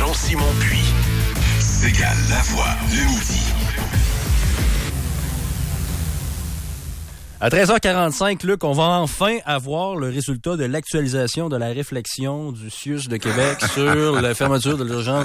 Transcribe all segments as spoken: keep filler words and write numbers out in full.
Jean-Simon Puy. Ségale Lavoie, le midi. À treize heures quarante-cinq, Luc, on va enfin avoir le résultat de l'actualisation de la réflexion du C I U S de Québec sur la fermeture de l'urgence.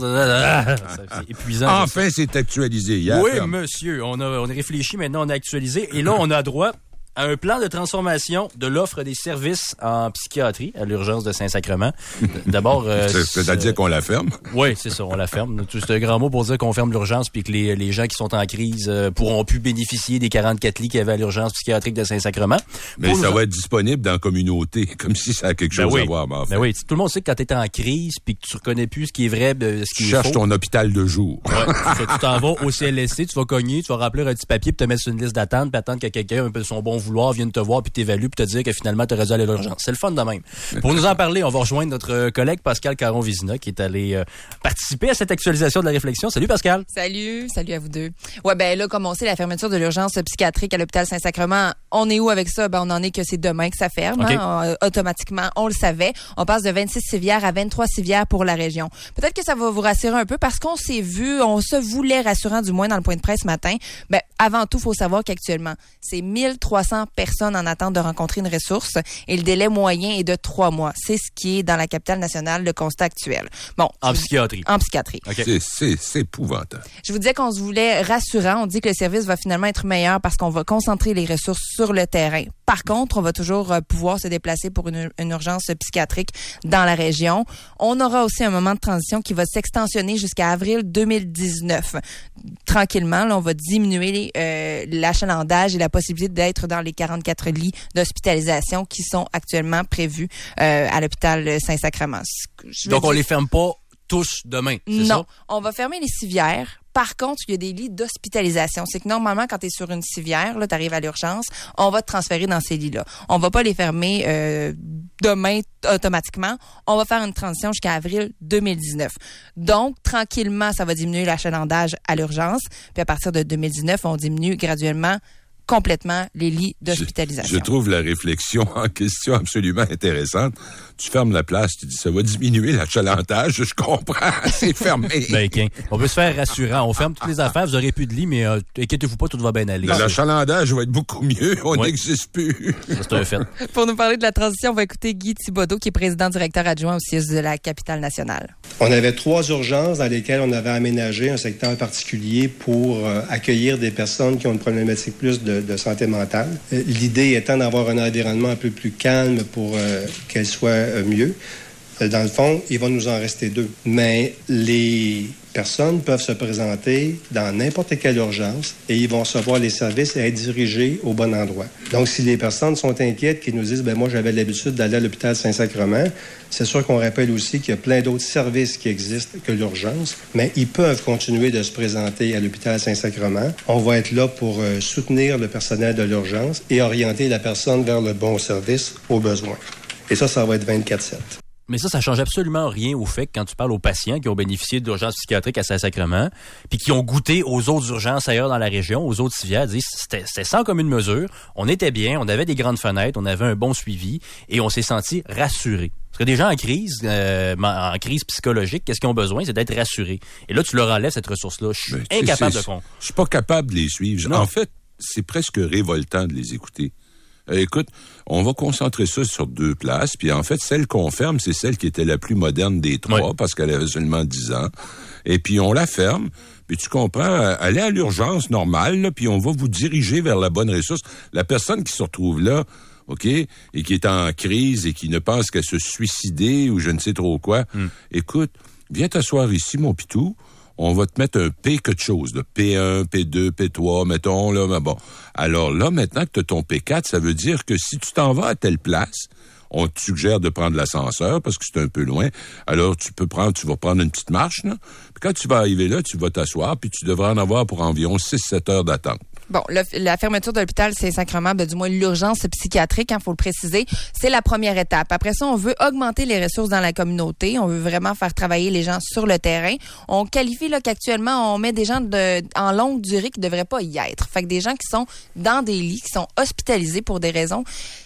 C'est épuisant. Enfin, c'est actualisé hier. Oui, monsieur. On a, on a réfléchi, maintenant on a actualisé. Et là, on a droit à un plan de transformation de l'offre des services en psychiatrie à l'urgence de Saint-Sacrement. D'abord... Euh, C'est-à-dire qu'on la ferme? Oui, c'est ça, on la ferme. C'est un grand mot pour dire qu'on ferme l'urgence puis que les, les gens qui sont en crise euh, pourront plus bénéficier des quarante-quatre lits qu'il y avait à l'urgence psychiatrique de Saint-Sacrement. Mais pour ça nous... va être disponible dans la communauté, comme si ça a quelque chose ben oui. à voir. Ben, en fait. Ben oui, tout le monde sait que quand tu es en crise puis que tu reconnais plus ce qui est vrai, ce qui tu est cherches faux. ton hôpital de jour. Ouais, tu t'en vas au C L S C, tu vas cogner, tu vas remplir un petit papier puis te mettre sur une liste d'attente puis attendre que quelqu'un, un peu de son bon vouloir, vienne te voir puis t'évalue puis te dire que finalement t'aurais dû aller à l'urgence. C'est le fun de même. Pour nous en parler, on va rejoindre notre collègue Pascal Caron-Vizina qui est allé euh, participer à cette actualisation de la réflexion. Salut Pascal. Salut, salut à vous deux. Ouais, ben là, comme on sait, la fermeture de l'urgence psychiatrique à l'hôpital Saint-Sacrement, on est où avec ça? Ben on en est que c'est demain que ça ferme. Okay. Hein? Automatiquement, on le savait. On passe de vingt-six civières à vingt-trois civières pour la région. Peut-être que ça va vous rassurer un peu parce qu'on s'est vu, on se voulait rassurant du moins dans le point de presse ce matin. Ben avant tout, il faut savoir qu'actuellement, c'est mille trois cents personnes en attente de rencontrer une ressource et le délai moyen est de trois mois. C'est ce qui est dans la capitale nationale, le constat actuel. Bon. En psychiatrie. En psychiatrie. Okay. C'est, c'est, c'est épouvantable. Je vous disais qu'on se voulait rassurant. On dit que le service va finalement être meilleur parce qu'on va concentrer les ressources sur le terrain. Par contre, on va toujours euh, pouvoir se déplacer pour une, une urgence psychiatrique dans la région. On aura aussi un moment de transition qui va s'extensionner jusqu'à avril deux mille dix-neuf. Tranquillement, là, on va diminuer euh, l'achalandage et la possibilité d'être dans les quarante-quatre lits d'hospitalisation qui sont actuellement prévus euh, à l'hôpital Saint-Sacrement. Donc, on les ferme pas tous demain, c'est non, ça? Non, on va fermer les civières. Par contre, il y a des lits d'hospitalisation. C'est que normalement, quand tu es sur une civière, là, tu arrives à l'urgence, on va te transférer dans ces lits-là. On va pas les fermer euh, demain automatiquement. On va faire une transition jusqu'à avril deux mille dix-neuf. Donc, tranquillement, ça va diminuer l'achalandage à l'urgence. Puis à partir de deux mille dix-neuf, on diminue graduellement complètement les lits d'hospitalisation. Je, je trouve la réflexion en question absolument intéressante. Tu fermes la place, tu dis ça va diminuer l'achalandage, je comprends, c'est fermé. Ben, okay. On peut se faire rassurant. On ferme toutes les affaires, vous aurez plus de lits, mais euh, inquiétez-vous pas, tout va bien aller. L'achalandage va être beaucoup mieux, on n'existe oui. plus. Ça, c'est un fait. Pour nous parler de la transition, on va écouter Guy Thibodeau, qui est président-directeur adjoint au C I U S de la capitale nationale. On avait trois urgences dans lesquelles on avait aménagé un secteur particulier pour euh, accueillir des personnes qui ont une problématique plus de, de santé mentale. Euh, l'idée étant d'avoir un environnement un peu plus calme pour euh, qu'elles soient mieux. Dans le fond, il va nous en rester deux. Mais les personnes peuvent se présenter dans n'importe quelle urgence et ils vont recevoir les services et être dirigés au bon endroit. Donc, si les personnes sont inquiètes, qui nous disent « ben moi, j'avais l'habitude d'aller à l'hôpital Saint-Sacrement », c'est sûr qu'on rappelle aussi qu'il y a plein d'autres services qui existent que l'urgence, mais ils peuvent continuer de se présenter à l'hôpital Saint-Sacrement. On va être là pour euh, soutenir le personnel de l'urgence et orienter la personne vers le bon service au besoin. Et ça, ça va être vingt-quatre sept. Mais ça, ça change absolument rien au fait que quand tu parles aux patients qui ont bénéficié d'urgences psychiatriques à Saint-Sacrement, puis qui ont goûté aux autres urgences ailleurs dans la région, aux autres civières, disent c'était, c'était sans commune mesure, on était bien, on avait des grandes fenêtres, on avait un bon suivi, et on s'est senti rassurés. Parce que des gens en crise, euh, en crise psychologique, qu'est-ce qu'ils ont besoin? C'est d'être rassurés. Et là, tu leur enlèves cette ressource-là. Je suis ben, incapable c'est, de con. Je suis pas capable de les suivre. Non. En fait, c'est presque révoltant de les écouter. Euh, écoute, on va concentrer ça sur deux places, puis en fait, celle qu'on ferme, c'est celle qui était la plus moderne des trois, oui. parce qu'elle avait seulement dix ans. Et puis on la ferme, puis tu comprends, allez à l'urgence normale, là, puis on va vous diriger vers la bonne ressource. La personne qui se retrouve là, OK, et qui est en crise et qui ne pense qu'à se suicider ou je ne sais trop quoi, mm. écoute, viens t'asseoir ici, mon pitou. On va te mettre un P quelque chose, là. P un, P deux, P trois, mettons, là, mais bon. Alors là, maintenant que tu as ton P quatre, ça veut dire que si tu t'en vas à telle place, on te suggère de prendre l'ascenseur parce que c'est un peu loin. Alors, tu peux prendre, tu vas prendre une petite marche, là. Puis quand tu vas arriver là, tu vas t'asseoir, puis tu devras en avoir pour environ six sept heures d'attente. Bon, le, la fermeture de l'hôpital Saint-Sacrement, ben, du moins l'urgence psychiatrique, il hein, faut le préciser, c'est la première étape. Après ça, on veut augmenter les ressources dans la communauté. On veut vraiment faire travailler les gens sur le terrain. On qualifie là qu'actuellement, on met des gens de, en longue durée qui ne devraient pas y être. Fait que des gens qui sont dans des lits, qui sont hospitalisés pour des raisons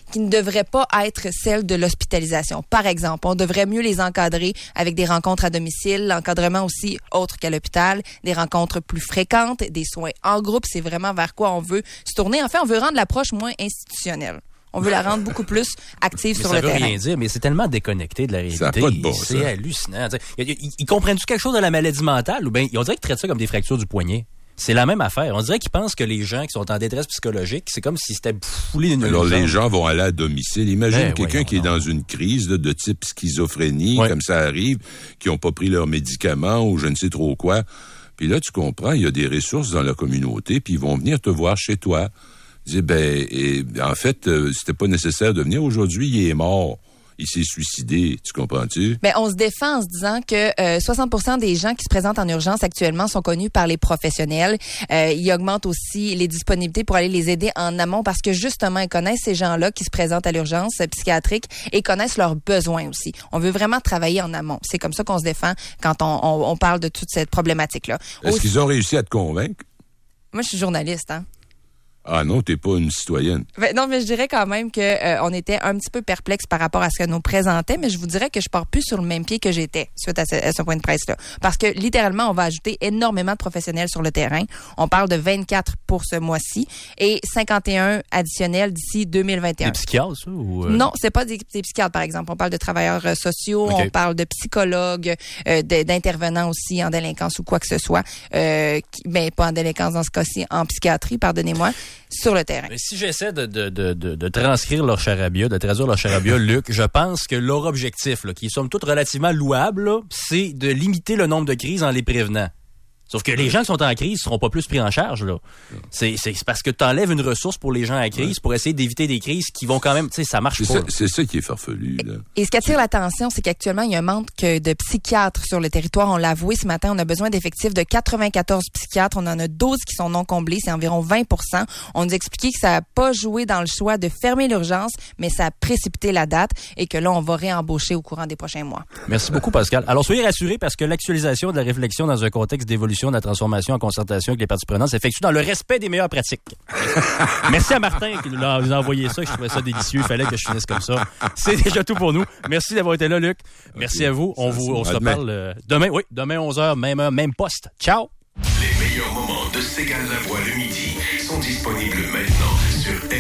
qui ne devraient pas être celles de l'hospitalisation. Par exemple, on devrait mieux les encadrer avec des rencontres à domicile, l'encadrement aussi autre qu'à l'hôpital, des rencontres plus fréquentes, des soins en groupe. C'est vraiment vers quoi on veut se tourner. En fait, on veut rendre l'approche moins institutionnelle. On veut la rendre beaucoup plus active mais sur le terrain. Ça veut rien dire, mais c'est tellement déconnecté de la réalité. Ça n'a pas de bon, c'est ça. hallucinant. Ils, ils, ils comprennent-tu quelque chose de la maladie mentale ou bien on dirait qu'ils traitent ça comme des fractures du poignet? C'est la même affaire. On dirait qu'ils pensent que les gens qui sont en détresse psychologique, c'est comme si c'était foulé d'une Alors, illusion. les gens vont aller à domicile. Imagine Ben, quelqu'un qui est non. dans une crise là, de type schizophrénie, Ouais. comme ça arrive, qui n'ont pas pris leurs médicaments ou je ne sais trop quoi. Puis là, tu comprends, il y a des ressources dans la communauté, puis ils vont venir te voir chez toi. Ils disent, ben, et, en fait, euh, c'était pas nécessaire de venir. Aujourd'hui, il est mort. Il s'est suicidé. Tu comprends-tu? Ben, on se défend en se disant que euh, soixante pour cent des gens qui se présentent en urgence actuellement sont connus par les professionnels. Euh, ils augmentent aussi les disponibilités pour aller les aider en amont parce que justement, ils connaissent ces gens-là qui se présentent à l'urgence psychiatrique et connaissent leurs besoins aussi. On veut vraiment travailler en amont. C'est comme ça qu'on se défend quand on, on, on parle de toute cette problématique-là. Est-ce Aussi, qu'ils ont réussi à te convaincre? moi, je suis journaliste, hein. Ah non, t'es pas une citoyenne. Ben, non, mais je dirais quand même que euh, on était un petit peu perplexe par rapport à ce que nous présentait, mais je vous dirais que je pars plus sur le même pied que j'étais suite à ce, à ce point de presse-là. Parce que littéralement, on va ajouter énormément de professionnels sur le terrain. On parle de vingt-quatre pour ce mois-ci et cinquante et un additionnels d'ici deux mille vingt et un. Des psychiatres, ça? Ou, euh... Non, c'est pas des, des psychiatres, par exemple. On parle de travailleurs euh, sociaux, Okay. on parle de psychologues, euh, de, d'intervenants aussi en délinquance ou quoi que ce soit. Euh, qui, ben, pas en délinquance dans ce cas-ci, en psychiatrie, pardonnez-moi, sur le terrain. Mais si j'essaie de, de, de, de, de transcrire leur charabia, de traduire leur charabia, Luc, je pense que leur objectif, là, qui est somme toute relativement louable, là, c'est de limiter le nombre de crises en les prévenant. Sauf que les gens qui sont en crise seront pas plus pris en charge, là. C'est, c'est, c'est parce que tu enlèves une ressource pour les gens en crise pour essayer d'éviter des crises qui vont quand même, tu sais, ça marche C'est pas. ça, c'est ça qui est farfelu, là. Et ce qui attire l'attention, c'est qu'actuellement, il y a un manque de psychiatres sur le territoire. On l'a avoué ce matin, on a besoin d'effectifs de quatre-vingt-quatorze psychiatres. On en a douze qui sont non comblés, c'est environ vingt pour cent. On nous expliquait que ça n'a pas joué dans le choix de fermer l'urgence, mais ça a précipité la date et que là, on va réembaucher au courant des prochains mois. Merci beaucoup, Pascal. Alors, soyez rassurés parce que l'actualisation de la réflexion dans un contexte d'évolution de la transformation en concertation avec les parties prenantes s'effectue dans le respect des meilleures pratiques. Merci à Martin qui nous a, nous a envoyé ça. Je trouvais ça délicieux. Il fallait que je finisse comme ça. C'est déjà tout pour nous. Merci d'avoir été là, Luc. Merci okay. à vous. On, ça, vous, on se demain. reparle euh, demain. Oui, demain onze heures, même heure, même poste. Ciao! Les meilleurs moments de Ségane Lavoie le midi sont disponibles maintenant sur